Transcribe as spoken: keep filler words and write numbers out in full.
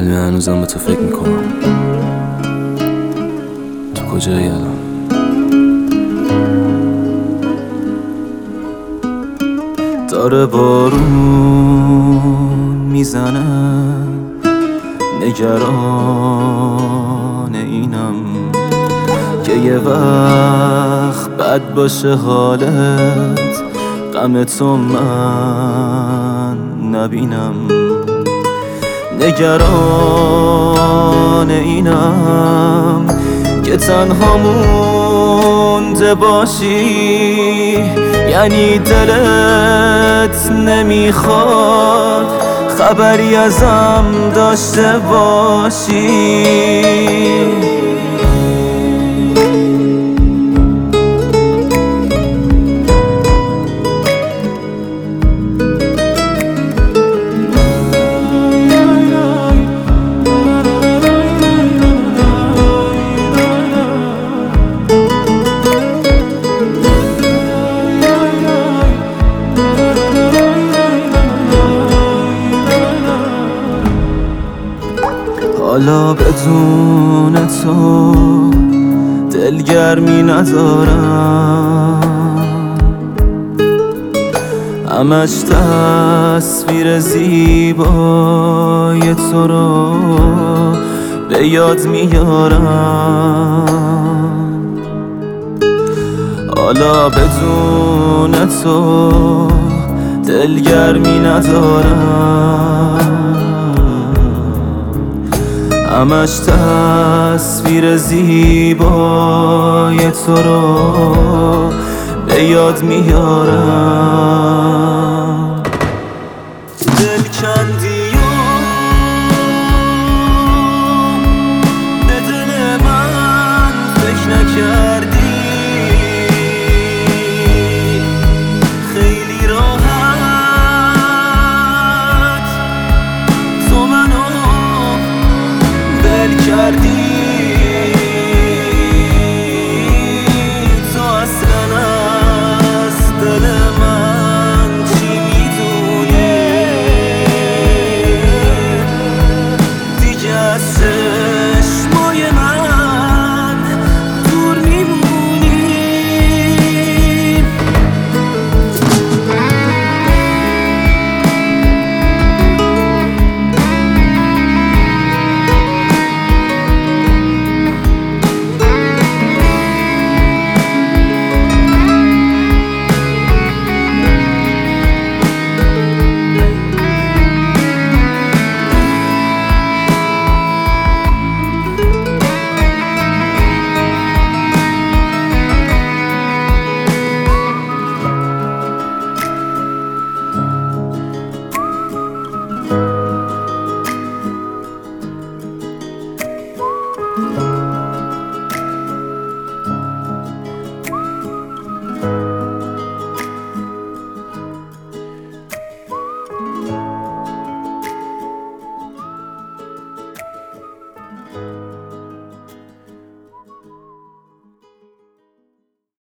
ولی من هنوزم به تو فکر میکنم. تو کجایی الان؟ داره بارون میزنه، نگران اینم که یه وقت بد باشه حالت، غم تو من نبینم. نگران اینم که تنها مونده باشی، یعنی دلت نمیخواد خبری ازم داشته باشی. حالا بدون تو دلگرمی ندارم، همش تصویر زیبای تو رو به یاد میارم. حالا بدون تو دلگرمی ندارم، همش تصویر زیبای تو رو به یاد میارم. دل کندی